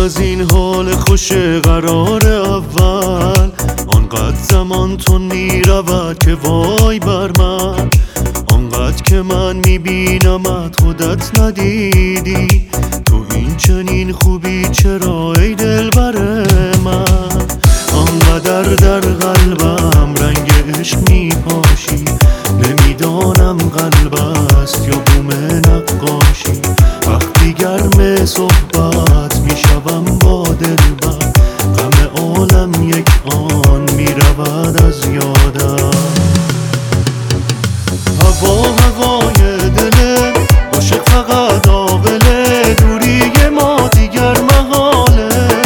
از این حال خوش قرار اول، آنقدر زمان تو میرود که وای بر من، آنقدر که من میبینمت خودت ندیدی، تو این چنین خوبی چرا ای دلبر من؟ آنقدر در قلبم رنگ عشق میپاشی، نمیدانم قلب است یا بوم نقاشی، وقتی گرم صحبت میشوم با دلبر، غم عالم یک آن میرود از یادم. هوای دل عاشق فقط عاقله، دوری ما دیگر محاله،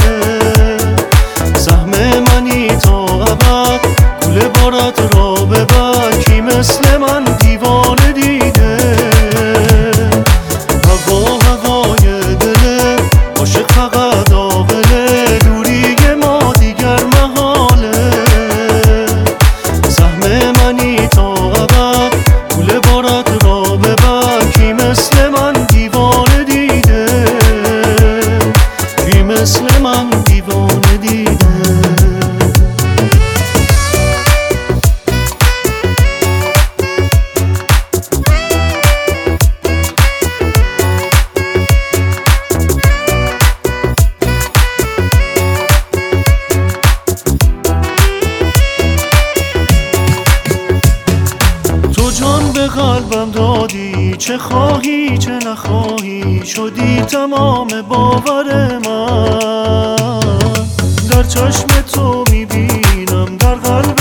سهم منی تا ابد کوله بارت را ببر، کی مثل من دیوانه دیده. هوای دل عاشق فقط عاقله، دوری ما دیگر محاله، سهم منی تا ابد کوله بارت را ببر، کی مثل من دیوانه دیده، کی مثل من دیوانه دیده. جان به قلبم دادی، چه خواهی چه نخواهی، شدی تمام باور من، در چشم تو میبینم در قلب